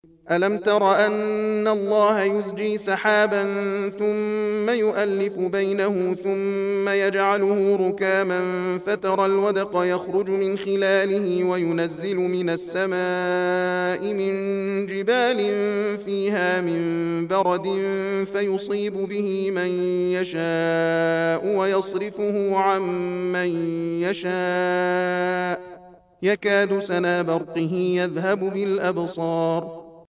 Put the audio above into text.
ألم تر أن الله يزجي سحابا ثم يؤلف بينه ثم يجعله ركاما فترى الودق يخرج من خلاله وينزل من السماء من جبال فيها من برد فيصيب به من يشاء ويصرفه عن من يشاء يكاد سنا برقه يذهب بالأبصار